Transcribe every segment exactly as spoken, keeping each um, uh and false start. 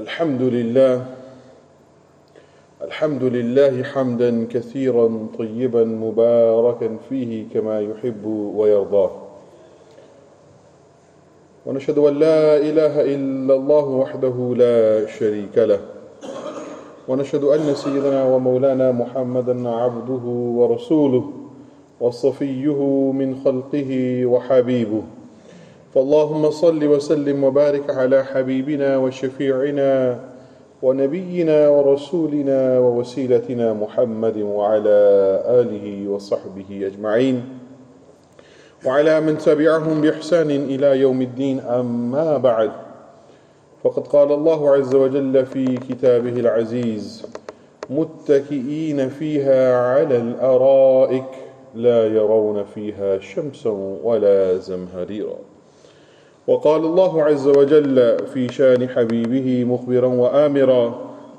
الحمد لله الحمد لله حمدا كثيرا طيبا مباركا فيه كما يحب ويرضاه ونشهد أن لا إله إلا الله وحده لا شريك له ونشهد أن سيدنا ومولانا محمدا عبده ورسوله وصفيه من خلقه وحبيبه فاللهم صل وسلم وبارك على حبيبنا وشفيعنا ونبينا ورسولنا ووسيلتنا محمد وعلى آله وصحبه أجمعين وعلى من تبعهم بإحسان إلى يوم الدين أما بعد فقد قال الله عز وجل في كتابه العزيز متكئين فيها على الأرائك لا يرون فيها شمسا ولا زمهريرا وقال الله عز وجل في شان حبيبه مخبرا وآمرا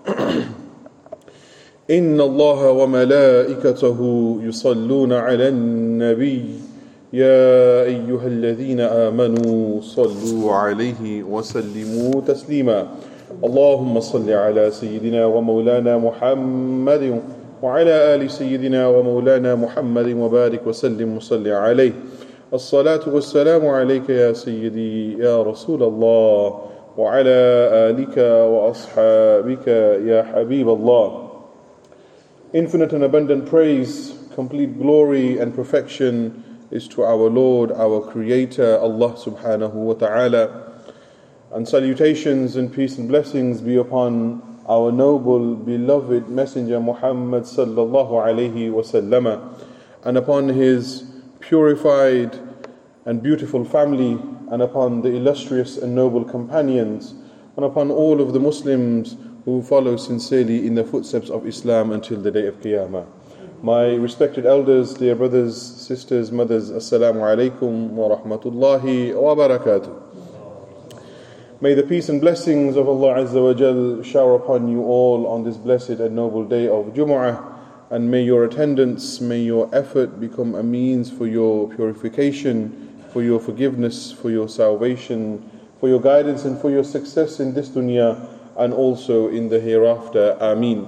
إن الله وملائكته يصلون على النبي يا أيها الذين آمنوا صلوا عليه وسلموا تسليما اللهم صل على سيدنا ومولانا محمد وعلى آل سيدنا ومولانا محمد وبارك وسلم وصل عليه الصلاة والسلام عليك يا سيدي يا رسول الله وعلى آلك وأصحابك يا حبيب الله. Infinite and abundant praise, complete glory and perfection is to our Lord, our Creator, Allah subhanahu wa ta'ala. And salutations and peace and blessings be upon our noble, beloved Messenger Muhammad sallallahu alayhi wa sallam, and upon his purified and beautiful family, and upon the illustrious and noble companions, and upon all of the Muslims who follow sincerely in the footsteps of Islam until the day of Qiyamah. My respected elders, dear brothers, sisters, mothers, Assalamu alaikum wa rahmatullahi wa barakatuh. May the peace and blessings of Allah Azza wa Jal shower upon you all on this blessed and noble day of Jumu'ah, and may your attendance, may your effort become a means for your purification, for your forgiveness, for your salvation, for your guidance and for your success in this dunya and also in the hereafter. Ameen.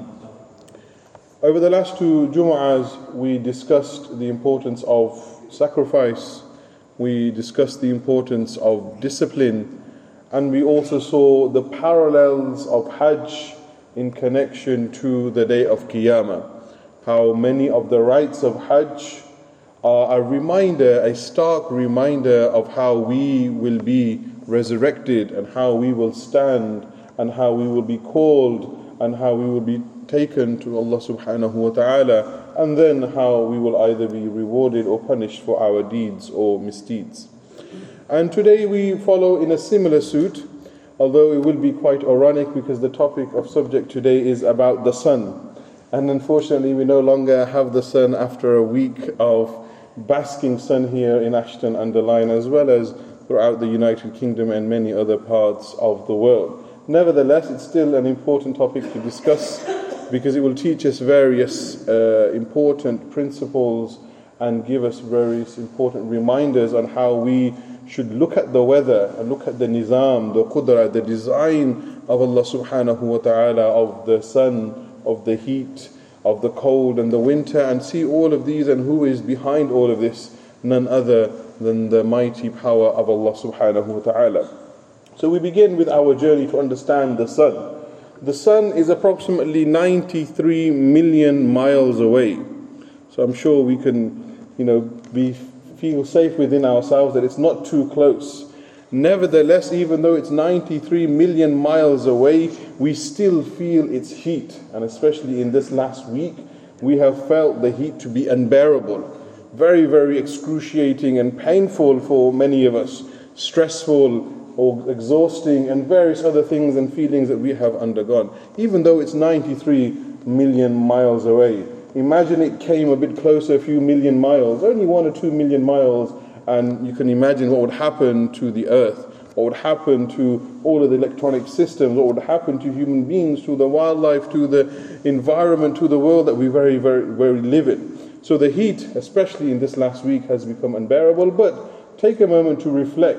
Over the last two Jumu'ahs, we discussed the importance of sacrifice, we discussed the importance of discipline, and we also saw the parallels of Hajj in connection to the day of Qiyamah. How many of the rites of Hajj are a reminder, a stark reminder of how we will be resurrected and how we will stand and how we will be called and how we will be taken to Allah subhanahu wa ta'ala, and then how we will either be rewarded or punished for our deeds or misdeeds. And today we follow in a similar suit, although it will be quite ironic because the topic of subject today is about the sun. And unfortunately we no longer have the sun after a week of basking sun here in Ashton under Lyne, as well as throughout the United Kingdom and many other parts of the world. Nevertheless, it's still an important topic to discuss because it will teach us various uh, important principles and give us various important reminders on how we should look at the weather and look at the nizam, the qudra, the design of Allah subhanahu wa ta'ala, of the sun, of the heat, of the cold and the winter, and see all of these and who is behind all of this, none other than the mighty power of Allah subhanahu wa ta'ala. So we begin with our journey to understand the sun. The sun is approximately ninety-three million miles away. So I'm sure we can, you know, be feel safe within ourselves that it's not too close. Nevertheless, even though it's ninety-three million miles away, we still feel its heat. And especially in this last week, we have felt the heat to be unbearable. Very, very excruciating and painful for many of us. Stressful or exhausting and various other things and feelings that we have undergone. Even though it's ninety-three million miles away. Imagine it came a bit closer, a few million miles, only one or two million miles, and you can imagine what would happen to the earth, what would happen to all of the electronic systems, what would happen to human beings, to the wildlife, to the environment, to the world that we very, very, very live in. So the heat, especially in this last week, has become unbearable, but take a moment to reflect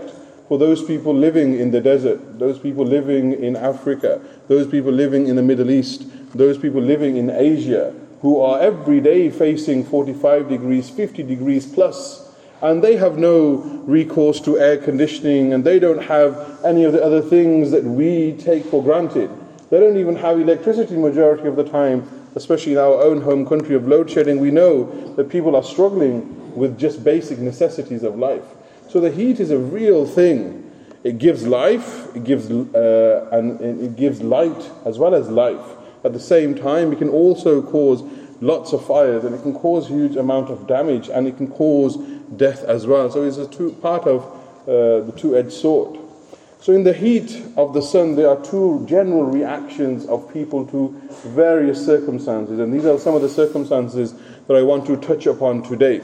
for those people living in the desert, those people living in Africa, those people living in the Middle East, those people living in Asia, who are every day facing forty-five degrees, fifty degrees plus, and they have no recourse to air conditioning, and they don't have any of the other things that we take for granted. They don't even have electricity majority of the time, especially in our own home country of load shedding. We know that people are struggling with just basic necessities of life. So the heat is a real thing. It gives life, it gives uh, and, and it gives light as well as life. At the same time, it can also cause lots of fires, and it can cause huge amount of damage, and it can cause death as well. So it's a two, part of uh, the two-edged sword. So in the heat of the sun, there are two general reactions of people to various circumstances, and these are some of the circumstances that I want to touch upon today.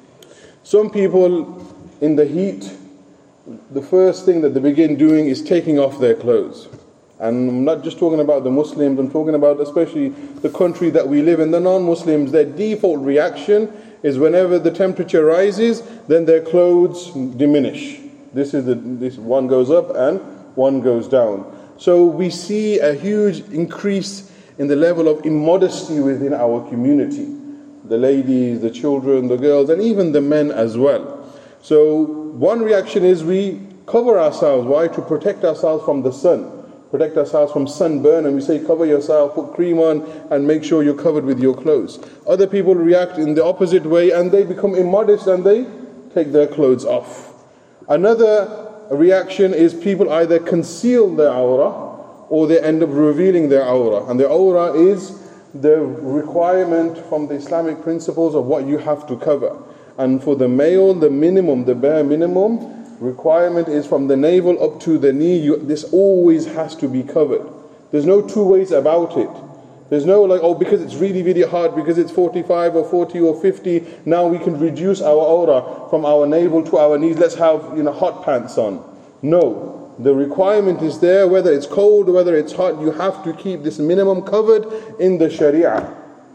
Some people in the heat, the first thing that they begin doing is taking off their clothes. And I'm not just talking about the Muslims, I'm talking about especially the country that we live in, the non-Muslims. Their default reaction is whenever the temperature rises, then their clothes diminish. This is the this one goes up and one goes down. So we see a huge increase in the level of immodesty within our community. The ladies, the children, the girls, and even the men as well. So one reaction is we cover ourselves. Why? To protect ourselves from the sun. Protect ourselves from sunburn, and we say cover yourself, put cream on, and make sure you're covered with your clothes. Other people react in the opposite way, and they become immodest and they take their clothes off. Another reaction is people either conceal their awrah or they end up revealing their awrah. And the awrah is the requirement from the Islamic principles of what you have to cover. And for the male, the minimum, the bare minimum requirement is from the navel up to the knee. You, this always has to be covered. There's no two ways about it. There's no like, oh, because it's really, really hot, because it's forty-five or forty or fifty, now we can reduce our awrah from our navel to our knees. Let's have, you know, hot pants on. No. The requirement is there, whether it's cold or whether it's hot, you have to keep this minimum covered in the Sharia.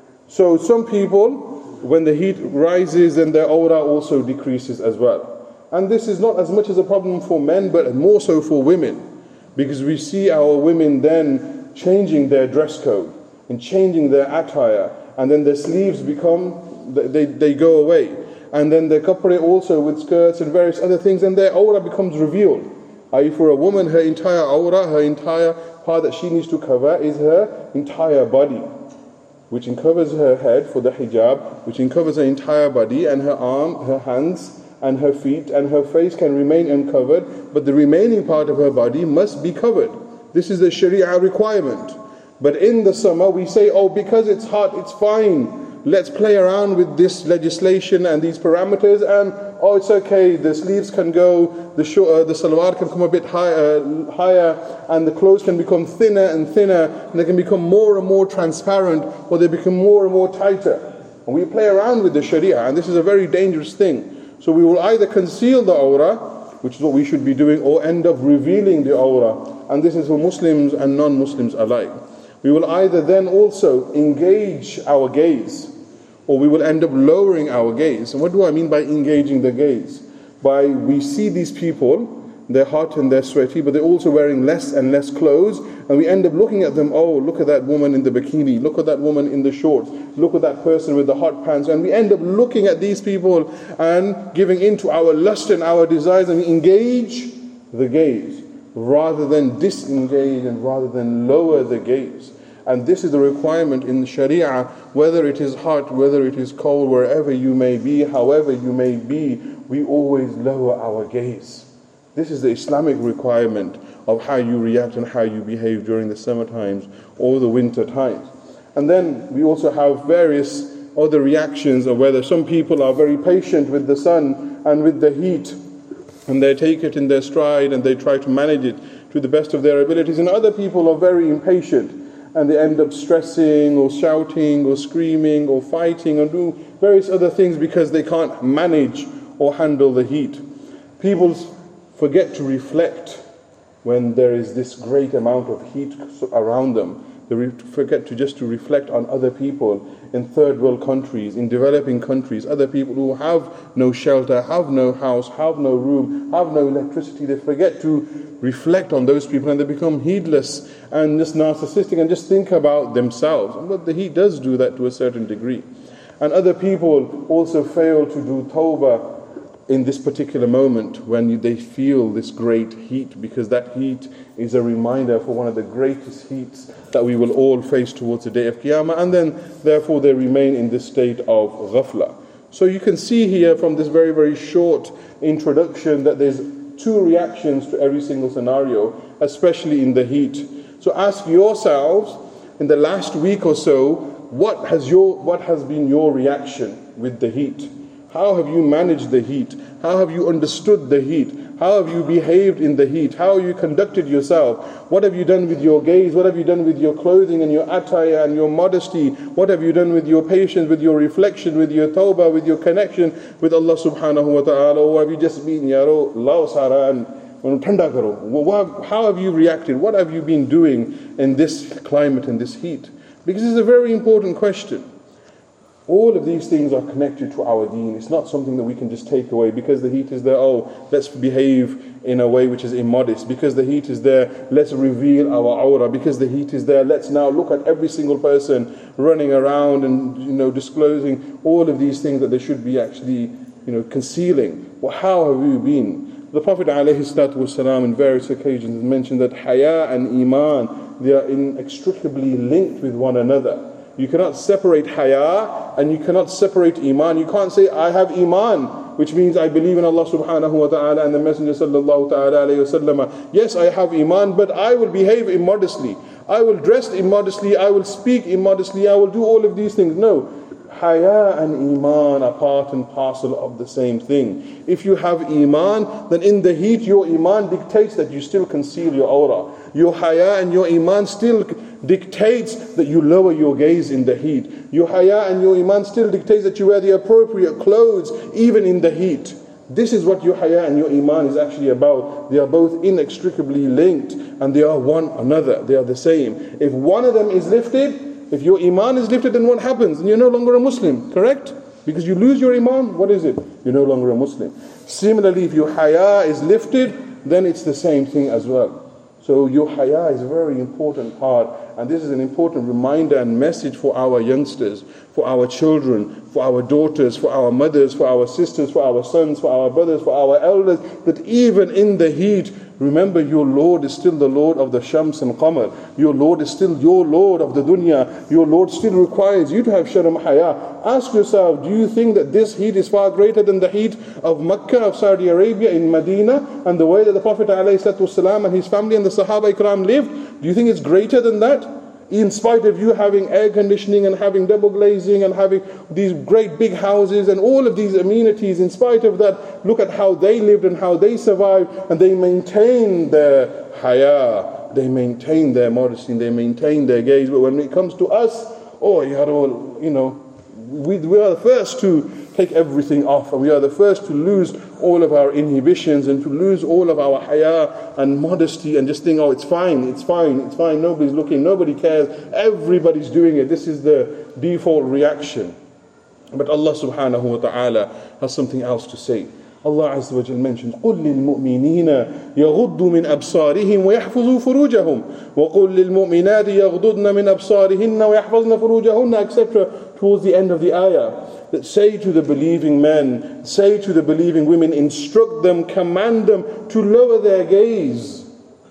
So some people, when the heat rises, then their awrah also decreases as well. And this is not as much as a problem for men, but more so for women. Because we see our women then changing their dress code and changing their attire. And then their sleeves become, they, they go away. And then they couple it also with skirts and various other things, and their awrah becomes revealed. I.e. for a woman, her entire awrah, her entire part that she needs to cover is her entire body, which uncovers her head for the hijab, which uncovers her entire body, and her arm, her hands, and her feet, and her face can remain uncovered, but the remaining part of her body must be covered. This is the Sharia requirement. But in the summer we say, oh, because it's hot, it's fine. Let's play around with this legislation and these parameters, and oh, it's okay, the sleeves can go, the short, uh, the salwar can come a bit high, uh, higher, and the clothes can become thinner and thinner, and they can become more and more transparent, or they become more and more tighter. And we play around with the Sharia, and this is a very dangerous thing. So we will either conceal the awrah, which is what we should be doing, or end up revealing the awrah. And this is for Muslims and non-Muslims alike. We will either then also engage our gaze, or we will end up lowering our gaze. And what do I mean by engaging the gaze? By we see these people, they're hot and they're sweaty, but they're also wearing less and less clothes, and we end up looking at them, oh, look at that woman in the bikini, look at that woman in the shorts, look at that person with the hot pants, and we end up looking at these people and giving in to our lust and our desires, and we engage the gaze rather than disengage and rather than lower the gaze. And this is the requirement in the Sharia, whether it is hot, whether it is cold, wherever you may be, however you may be, we always lower our gaze. This is the Islamic requirement of how you react and how you behave during the summer times or the winter times. And then we also have various other reactions of whether some people are very patient with the sun and with the heat, and they take it in their stride and they try to manage it to the best of their abilities, and other people are very impatient and they end up stressing or shouting or screaming or fighting or do various other things because they can't manage or handle the heat. People forget to reflect when there is this great amount of heat around them. They re- forget to just to reflect on other people in third world countries, in developing countries, other people who have no shelter, have no house, have no room, have no electricity. They forget to reflect on those people and they become heedless and just narcissistic and just think about themselves. But the heat does do that to a certain degree. And other people also fail to do tawbah in this particular moment when they feel this great heat, because that heat is a reminder for one of the greatest heats that we will all face towards the day of Qiyamah, and then therefore they remain in this state of ghafla. So you can see here from this very, very short introduction that there's two reactions to every single scenario, especially in the heat. So ask yourselves, in the last week or so, what has your what has been your reaction with the heat? How have you managed the heat? How have you understood the heat? How have you behaved in the heat? How have you conducted yourself? What have you done with your gaze? What have you done with your clothing and your attire and your modesty? What have you done with your patience, with your reflection, with your tawbah, with your connection with Allah subhanahu wa ta'ala? Or have you just been, yaro, lao sara and thanda karo? How have you reacted? What have you been doing in this climate, in this heat? Because it's a very important question. All of these things are connected to our deen. It's not something that we can just take away because the heat is there. Oh, let's behave in a way which is immodest. Because the heat is there, let's reveal our aura. Because the heat is there, let's now look at every single person running around and, you know, disclosing all of these things that they should be actually, you know, concealing. Well, how have you been? The Prophet ﷺ in various occasions mentioned that haya and iman, they are inextricably linked with one another. You cannot separate haya and you cannot separate iman. You can't say, I have iman, which means I believe in Allah subhanahu wa ta'ala and the Messenger sallallahu ta'ala alayhi wa sallam. Yes, I have iman, but I will behave immodestly. I will dress immodestly. I will speak immodestly. I will do all of these things. No. Haya and iman are part and parcel of the same thing. If you have iman, then in the heat your iman dictates that you still conceal your aura. Your haya and your iman still dictates that you lower your gaze in the heat. Your haya and your iman still dictates that you wear the appropriate clothes even in the heat. This is what your haya and your iman is actually about. They are both inextricably linked and they are one another. They are the same. If one of them is lifted, if your iman is lifted, then what happens? And you're no longer a Muslim, correct? Because you lose your iman, what is it? You're no longer a Muslim. Similarly, if your haya is lifted, then it's the same thing as well. So your haya is a very important part, and this is an important reminder and message for our youngsters, for our children, for our daughters, for our mothers, for our sisters, for our sons, for our brothers, for our elders, that even in the heat, remember your Lord is still the Lord of the Shams and Qamar. Your Lord is still your Lord of the dunya. Your Lord still requires you to have sharm haya. Ask yourself, do you think that this heat is far greater than the heat of Mecca, of Saudi Arabia, in Medina, and the way that the Prophet ﷺ and his family and the Sahaba Ikram lived? Do you think it's greater than that? In spite of you having air conditioning and having double glazing and having these great big houses and all of these amenities, in spite of that, look at how they lived and how they survived, and they maintained their haya, they maintained their modesty, they maintained their gaze. But when it comes to us, oh, you know, we, we are the first to take everything off, and we are the first to lose all of our inhibitions and to lose all of our haya and modesty and just think, oh, it's fine, it's fine, it's fine, nobody's looking, nobody cares, everybody's doing it. This is the default reaction. But Allah subhanahu wa ta'ala has something else to say. Allah Azza wa Jal mentions, قُلْ لِلْمُؤْمِنِينَ يَغُضُّوا مِنْ أَبْصَارِهِمْ وَيَحْفَظُوا فُرُوجَهُمْ وَقُلْ لِلْمُؤْمِنَاتِ يَغْضُضْنَ مِنْ أَبْصَارِهِنَّ وَيَحْفَظْنَ فُرُوجَهُنَّ, et cetera, towards the end of the ayah. That say to the believing men, say to the believing women, instruct them, command them to lower their gaze.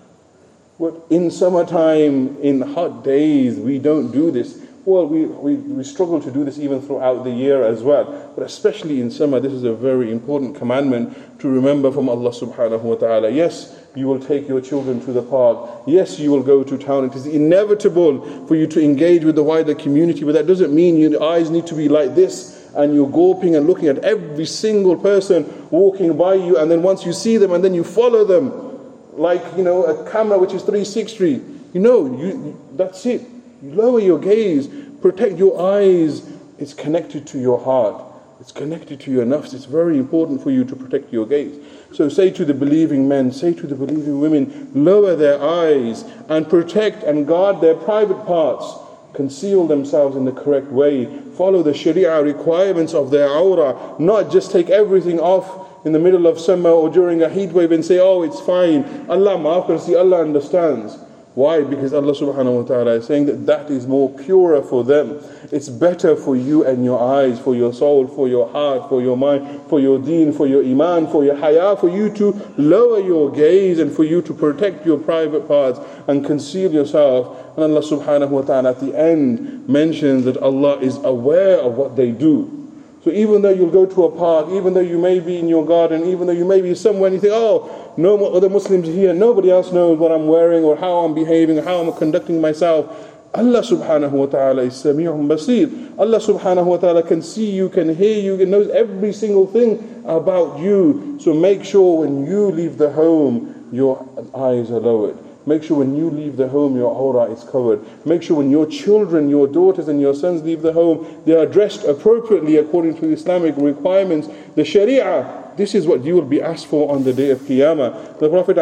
But in summertime, in hot days, we don't do this. Well, we, we, we struggle to do this even throughout the year as well. But especially in summer, this is a very important commandment to remember from Allah subhanahu wa ta'ala. Yes, you will take your children to the park. Yes, you will go to town. It is inevitable for you to engage with the wider community, but that doesn't mean your eyes need to be like this and you're gawping and looking at every single person walking by you, and then once you see them and then you follow them like, you know, a camera which is three sixty. You know, you, you that's it. You lower your gaze, protect your eyes. It's connected to your heart. It's connected to your nafs. It's very important for you to protect your gaze. So say to the believing men, say to the believing women, lower their eyes and protect and guard their private parts. Conceal themselves in the correct way. Follow the sharia requirements of their awrah. Not just take everything off in the middle of summer or during a heat wave and say, oh, it's fine. Allah maaf kar, see, Allah understands. Why? Because Allah subhanahu wa ta'ala is saying that that is more purer for them. It's better for you and your eyes, for your soul, for your heart, for your mind, for your deen, for your iman, for your haya, for you to lower your gaze and for you to protect your private parts and conceal yourself. And Allah subhanahu wa ta'ala at the end mentions that Allah is aware of what they do. So even though you'll go to a park, even though you may be in your garden, even though you may be somewhere and you think, oh, no other Muslims here, nobody else knows what I'm wearing or how I'm behaving or how I'm conducting myself. Allah subhanahu wa ta'ala is Sami'un Basir. Allah subhanahu wa ta'ala can see you, can hear you, and knows every single thing about you. So make sure when you leave the home, your eyes are lowered. Make sure when you leave the home, your awrah is covered. Make sure when your children, your daughters and your sons leave the home, they are dressed appropriately according to Islamic requirements. The Sharia, this is what you will be asked for on the day of Qiyamah. The Prophet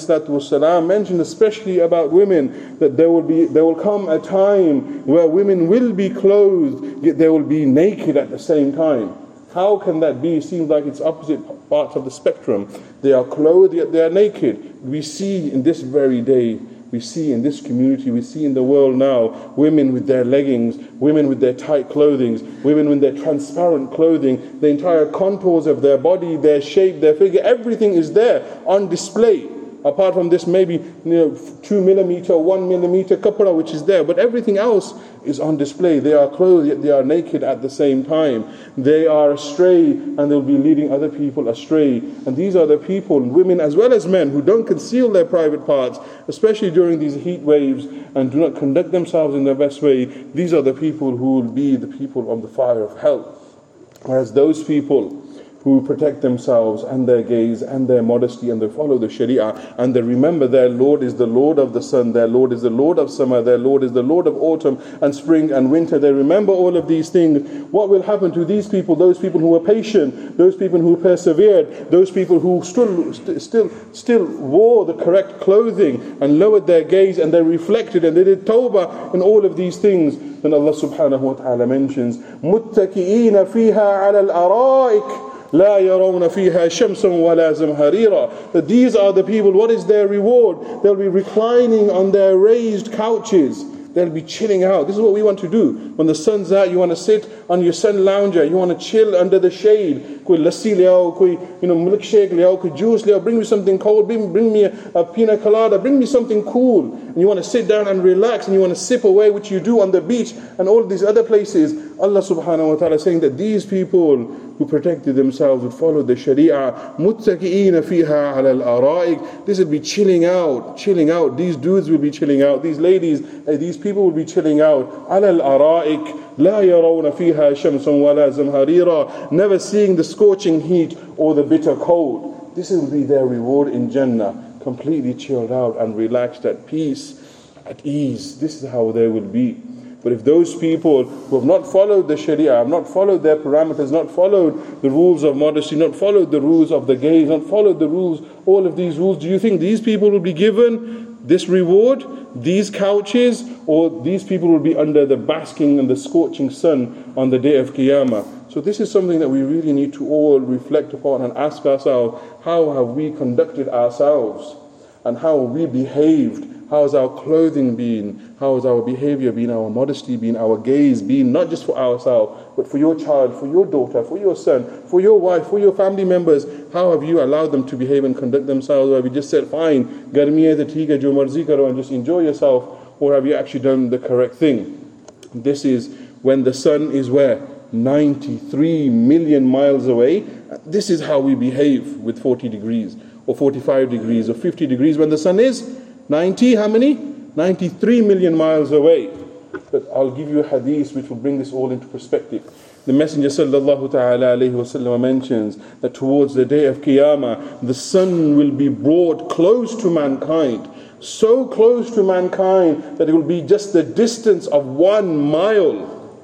ﷺ mentioned especially about women that there will be, there will come a time where women will be clothed, yet they will be naked at the same time. How can that be? It seems like it's opposite parts of the spectrum. They are clothed, yet they are naked. We see in this very day, we see in this community, we see in the world now, women with their leggings, women with their tight clothing, women with their transparent clothing, the entire contours of their body, their shape, their figure, everything is there on display. Apart from this maybe you know, two millimeter, one millimeter kapra which is there, but everything else is on display. They are clothed yet they are naked at the same time. They are astray and they'll be leading other people astray. And these are the people, women as well as men, who don't conceal their private parts, especially during these heat waves, and do not conduct themselves in the best way. These are the people who will be the people of the fire of hell. Whereas those people who protect themselves and their gaze and their modesty and they follow the Sharia and they remember their Lord is the Lord of the sun, their Lord is the Lord of summer, their Lord is the Lord of autumn and spring and winter. They remember all of these things. What will happen to these people, those people who were patient, those people who persevered, those people who still st- still still wore the correct clothing and lowered their gaze and they reflected and they did tawbah and all of these things? Then Allah subhanahu wa ta'ala mentions مُتَّكِئِينَ فِيهَا عَلَى الْأَرَائِكِ لا يرون فيها شمسا ولا زمهريرا. That these are the people, what is their reward? They'll be reclining on their raised couches. They'll be chilling out. This is what we want to do. When the sun's out, you want to sit on your sun lounger. You want to chill under the shade. Koi lassi liao, koi you know milkshake liao, koi juice liao. Bring me something cold. Bring, bring me a, a pina colada. Bring me something cool. And you want to sit down and relax. And you want to sip away, which you do on the beach and all these other places. Allah subhanahu wa ta'ala is saying that these people who protected themselves would follow the Sharia. مُتَّكِئِينَ فِيهَا عَلَى الْأَرَائِكِ. This will be chilling out, chilling out. These dudes will be chilling out. These ladies, uh, these people will be chilling out. عَلَى الْأَرَائِكِ لَا يَرَوْنَ فِيهَا شَمْسًا وَلَا زَمْهَرِيرًا. Never seeing the scorching heat or the bitter cold. This will be their reward in Jannah. Completely chilled out and relaxed, at peace, at ease. This is how they will be. But if those people who have not followed the Sharia, have not followed their parameters, not followed the rules of modesty, not followed the rules of the gaze, not followed the rules, all of these rules, do you think these people will be given this reward, these couches, or these people will be under the basking and the scorching sun on the day of Qiyamah? So this is something that we really need to all reflect upon and ask ourselves, how have we conducted ourselves? And how have we behaved? How has our clothing been? How has our behavior been? Our modesty been? Our gaze been? Not just for ourselves, but for your child, for your daughter, for your son, for your wife, for your family members. How have you allowed them to behave and conduct themselves? Or have you just said, fine, garmi hai to theek hai, jo marzi karo, and just enjoy yourself? Or have you actually done the correct thing? This is when the sun is where? ninety-three million miles away. This is how we behave with forty degrees, or forty-five degrees, or fifty degrees, when the sun is ninety, how many? ninety-three million miles away. But I'll give you a hadith which will bring this all into perspective. The Messenger sallallahu ta'ala alayhi wa sallam mentions that towards the day of Qiyamah, the sun will be brought close to mankind. So close to mankind that it will be just the distance of one mile.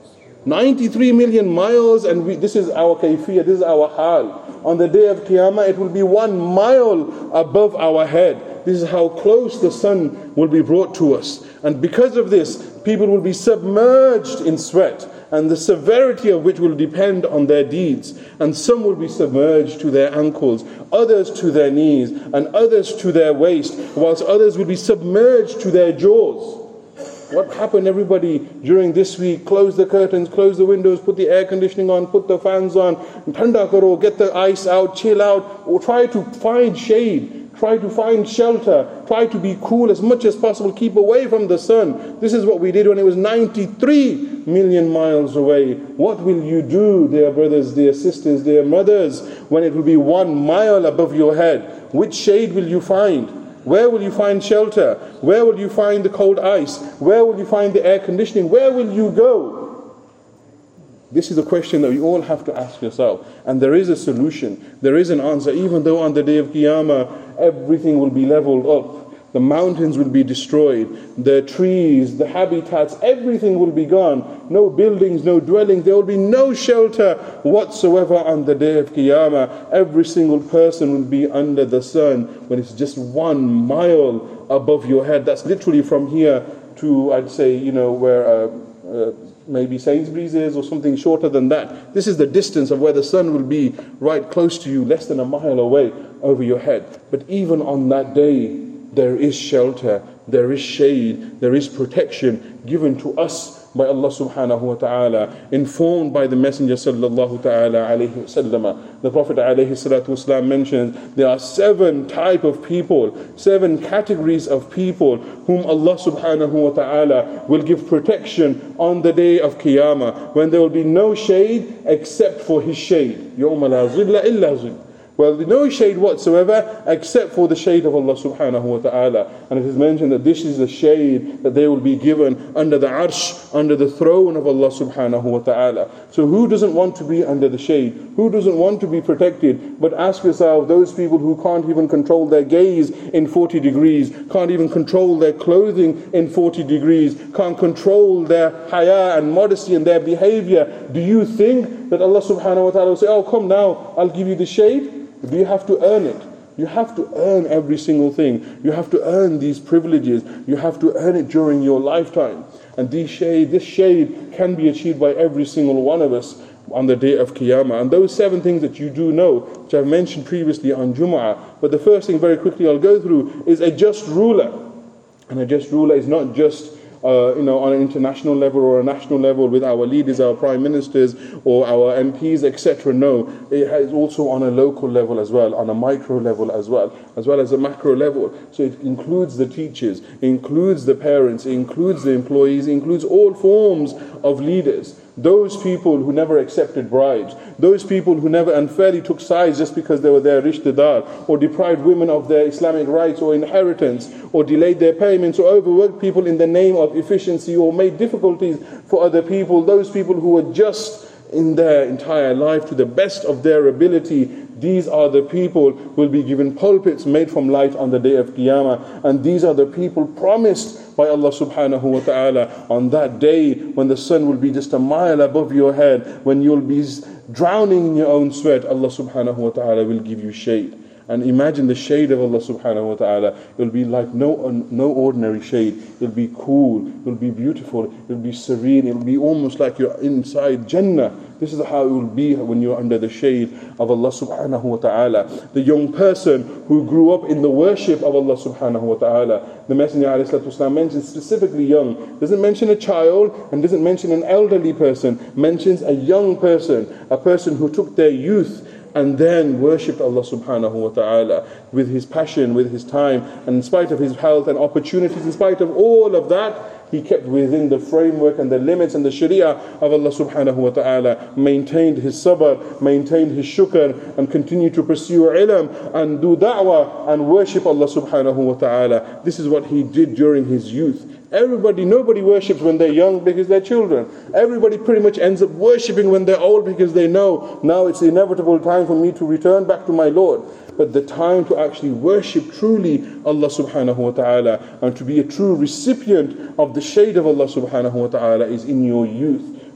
ninety-three million miles, and we, this is our kayfiyah, this is our hal. On the day of Qiyamah, it will be one mile above our head. This is how close the sun will be brought to us. And because of this, people will be submerged in sweat, and the severity of which will depend on their deeds. And some will be submerged to their ankles, others to their knees, and others to their waist, whilst others will be submerged to their jaws. What happened, everybody, during this week? Close the curtains, close the windows, put the air conditioning on, put the fans on, thanda karo, get the ice out, chill out, or try to find shade, try to find shelter, try to be cool as much as possible, keep away from the sun. This is what we did when it was ninety-three million miles away. What will you do, dear brothers, dear sisters, dear mothers, when it will be one mile above your head? Which shade will you find? Where will you find shelter? Where will you find the cold ice? Where will you find the air conditioning? Where will you go? This is a question that you all have to ask yourself. And there is a solution. There is an answer. Even though on the day of Qiyamah, everything will be leveled up. The mountains will be destroyed. The trees, the habitats, everything will be gone. No buildings, no dwellings. There will be no shelter whatsoever on the day of Qiyamah. Every single person will be under the sun when it's just one mile above your head. That's literally from here to, I'd say, you know, where uh, uh, maybe Sainsbury's is, or something shorter than that. This is the distance of where the sun will be, right close to you, less than a mile away over your head. But even on that day, there is shelter, there is shade, there is protection given to us by Allah subhanahu wa ta'ala, informed by the Messenger sallallahu ta'ala alayhi wa sallam. The Prophet alayhi salatu wasalam mentions there are seven type of people, seven categories of people whom Allah subhanahu wa ta'ala will give protection on the day of Qiyamah, when there will be no shade except for His shade. يَوْمَ لَا ظِلَّ إِلَّا ظِلَّ. Well, no shade whatsoever except for the shade of Allah subhanahu wa ta'ala. And it is mentioned that this is the shade that they will be given under the arsh, under the throne of Allah subhanahu wa ta'ala. So who doesn't want to be under the shade? Who doesn't want to be protected? But ask yourself, those people who can't even control their gaze in forty degrees, can't even control their clothing in forty degrees, can't control their haya and modesty and their behavior, do you think that Allah subhanahu wa ta'ala will say, oh, come now, I'll give you the shade? Do you have to earn it? You have to earn every single thing. You have to earn these privileges. You have to earn it during your lifetime. And this shade, this shade can be achieved by every single one of us on the day of Qiyamah. And those seven things that you do know, which I've mentioned previously on Jumu'ah, but the first thing very quickly I'll go through is a just ruler. And a just ruler is not just Uh, you know, on an international level or a national level with our leaders, our prime ministers or our M Ps, et cetera. No, it is also on a local level as well, on a micro level as well, as well as a macro level. So it includes the teachers, it includes the parents, it includes the employees, it includes all forms of leaders. Those people who never accepted bribes, those people who never unfairly took sides just because they were their rishtadar, or deprived women of their Islamic rights or inheritance, or delayed their payments, or overworked people in the name of efficiency, or made difficulties for other people. Those people who were just in their entire life to the best of their ability, these are the people who will be given pulpits made from light on the day of Qiyamah. And these are the people promised by Allah subhanahu wa ta'ala on that day when the sun will be just a mile above your head, when you'll be drowning in your own sweat. Allah subhanahu wa ta'ala will give you shade. And imagine the shade of Allah subhanahu wa ta'ala. It will be like no no ordinary shade. It will be cool, it will be beautiful, it will be serene, it will be almost like you're inside Jannah. This is how it will be when you're under the shade of Allah subhanahu wa ta'ala. The young person who grew up in the worship of Allah subhanahu wa ta'ala. The Messenger alayhi salatu wasalam mentions specifically young. Doesn't mention a child and doesn't mention an elderly person. Mentions a young person, a person who took their youth and then worshipped Allah subhanahu wa ta'ala with his passion, with his time, and in spite of his health and opportunities, in spite of all of that, he kept within the framework and the limits and the sharia of Allah subhanahu wa ta'ala, maintained his sabr, maintained his shukr, and continued to pursue ilm and do da'wah and worship Allah subhanahu wa ta'ala. This is what he did during his youth. Everybody, nobody worships when they're young because they're children. Everybody pretty much ends up worshipping when they're old because they know now it's the inevitable time for me to return back to my Lord. But the time to actually worship truly Allah subhanahu wa ta'ala and to be a true recipient of the shade of Allah subhanahu wa ta'ala is in your youth.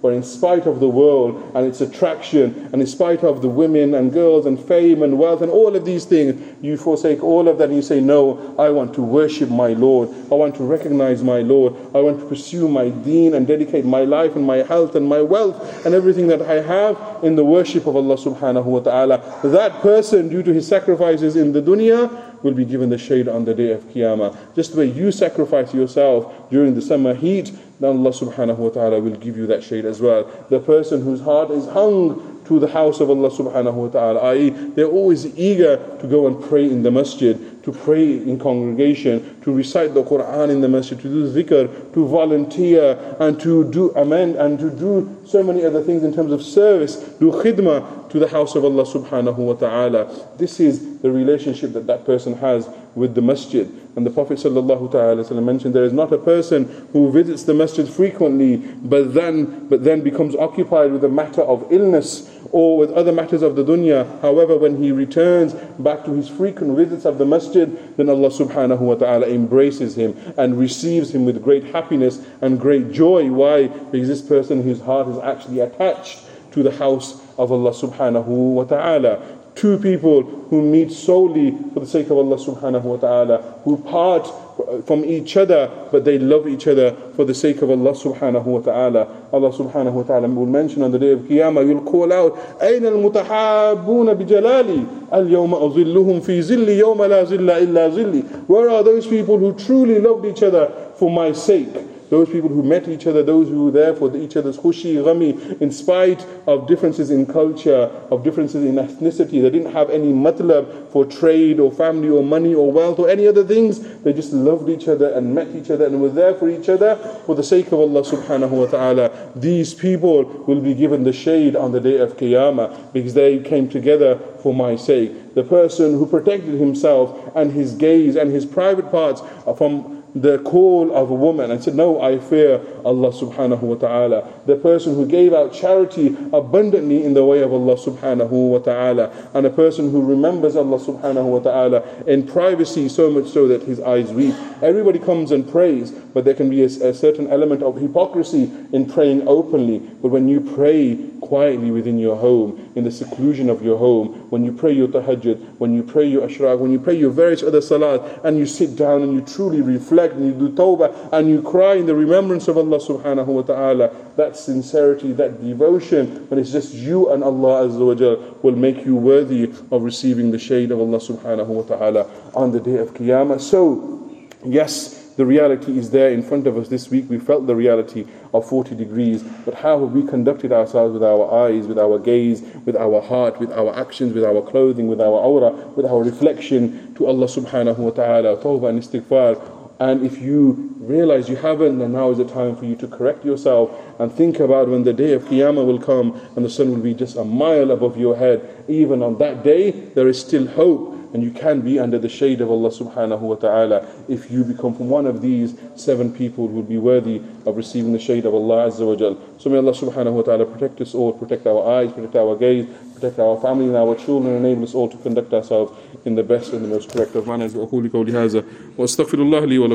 where in spite of the world and its attraction, and in spite of the women and girls and fame and wealth and all of these things, you forsake all of that and you say, no, I want to worship my Lord. I want to recognize my Lord. I want to pursue my deen and dedicate my life and my health and my wealth and everything that I have in the worship of Allah subhanahu wa ta'ala. That person, due to his sacrifices in the dunya, will be given the shade on the day of Qiyamah. Just the way you sacrifice yourself during the summer heat, then Allah subhanahu wa ta'ala will give you that shade as well. The person whose heart is hung to the house of Allah subhanahu wa ta'ala, that is they're always eager to go and pray in the masjid, to pray in congregation, to recite the Quran in the masjid, to do dhikr, to volunteer, and to do amen, and to do so many other things in terms of service, do khidmah to the house of Allah subhanahu wa ta'ala. This is the relationship that that person has with the masjid. And the Prophet sallallahu ta'ala sallam mentioned there is not a person who visits the masjid frequently but then but then becomes occupied with a matter of illness or with other matters of the dunya. However, when he returns back to his frequent visits of the masjid, then Allah subhanahu wa ta'ala embraces him and receives him with great happiness and great joy. Why? Because this person whose heart is actually attached to the house of Allah subhanahu wa ta'ala. Two people who meet solely for the sake of Allah subhanahu wa ta'ala, who part from each other, but they love each other for the sake of Allah subhanahu wa ta'ala. Allah subhanahu wa ta'ala will mention on the day of Qiyamah, you'll call out, أَيْنَ الْمُتَحَابُونَ بِجَلَالِي الْيَوْمَ أَظِلُّهُمْ فِي زِلِّي يَوْمَ لَا زِلَّ إِلَّا زِلِّي. Where are those people who truly loved each other for my sake? Those people who met each other, those who were there for each other's khushi, ghami, in spite of differences in culture, of differences in ethnicity. They didn't have any matlab for trade or family or money or wealth or any other things. They just loved each other and met each other and were there for each other for the sake of Allah subhanahu wa ta'ala. These people will be given the shade on the day of Qiyamah because they came together for my sake. The person who protected himself and his gaze and his private parts from the call of a woman and said, no, I fear Allah subhanahu wa ta'ala. The person who gave out charity abundantly in the way of Allah subhanahu wa ta'ala. And a person who remembers Allah subhanahu wa ta'ala in privacy, so much so that his eyes weep. Everybody comes and prays, but there can be a, a certain element of hypocrisy in praying openly. But when you pray quietly within your home, in the seclusion of your home, when you pray your tahajjud, when you pray your ashraq, when you pray your various other salat, and you sit down and you truly reflect and you do tawbah and you cry in the remembrance of Allah subhanahu wa ta'ala, that sincerity, that devotion, when it's just you and Allah azza wa jal, will make you worthy of receiving the shade of Allah subhanahu wa ta'ala on the day of Qiyamah. So, yes, the reality is there in front of us this week. We felt the reality of forty degrees, but how have we conducted ourselves with our eyes, with our gaze, with our heart, with our actions, with our clothing, with our aura, with our reflection to Allah subhanahu wa ta'ala, tawbah and istighfar. And if you realize you haven't, then now is the time for you to correct yourself and think about when the day of Qiyamah will come and the sun will be just a mile above your head. Even on that day, there is still hope. And you can be under the shade of Allah subhanahu wa ta'ala if you become from one of these seven people who will be worthy of receiving the shade of Allah azza wa jal. So may Allah subhanahu wa ta'ala protect us all, protect our eyes, protect our gaze, protect our family and our children, and enable us all to conduct ourselves in the best and the most correct of manners. وأقول قولي هذا وأستغفر الله لي ولكم.